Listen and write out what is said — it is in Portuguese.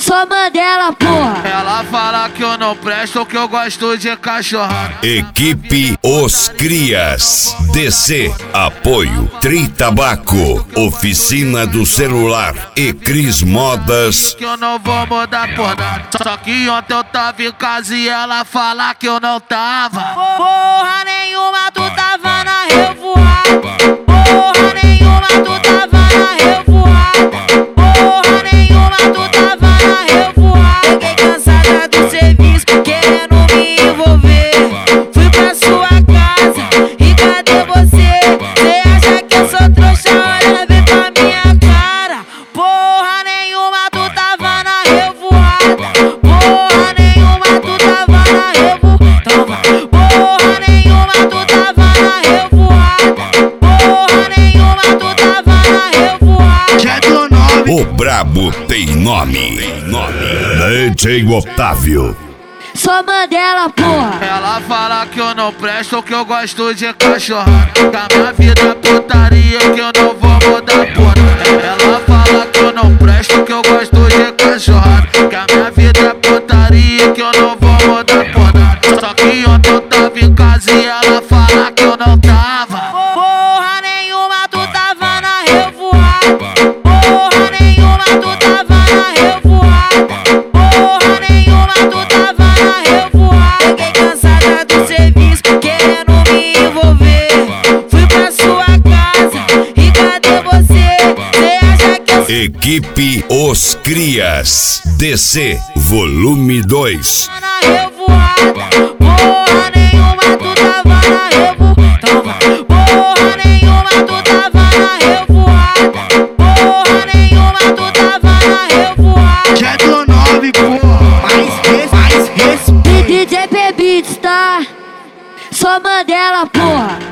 Sou Mandela, porra. Ela fala que eu não presto, que eu gosto de cachorrada. Equipe Os Crias. DC. Apoio Tri Tabaco, Oficina do Celular e Cris Modas. Que eu não vou mudar por nada. Só que ontem eu tava em casa e ela fala que eu não tava. Porra nenhuma, tu tava na revoada. Porra nenhuma, tu tava na revoada. Porra nenhuma, tu tava na revoada. Fiquei cansada do serviço, querendo me envolver. Fui pra sua casa e cadê você? Cê acha que eu sou trouxa? Olha bem pra minha cara. Porra nenhuma, tu tava na revoada. Porra nenhuma, tu tava na revoada. Porra nenhuma, tu tava na revoada. Porra nenhuma, tu tava na revoada. O brabo tem nome. DJ Otávio. Sou Mandela, porra. Ela fala que eu não presto, que eu gosto de cachorrada. Que a minha vida é putaria, que eu não vou mudar por nada. Ela fala que eu não presto, que eu gosto de cachorrada. Que a minha vida é putaria, que eu não vou mudar por nada. Só que ontem eu tava em casa e ela fala que eu não tava. Porra nenhuma, tu tava na revoada. Porra nenhuma, tu tava na revoada. Porra nenhuma, tu tava na revoada. Fiquei cansada do serviço, querendo me envolver. Fui pra sua casa e cadê você? Cê acha que eu Equipe Os Crias. DC. Volume 2. na revoada? Porra nenhuma, tu tava na revoada. Porra nenhuma, tu tava na revoada. Porra nenhuma, tu tava na revoada. Jetro 9, porra. Mais res. DJ P Beats, tá? Sou Mandela, porra.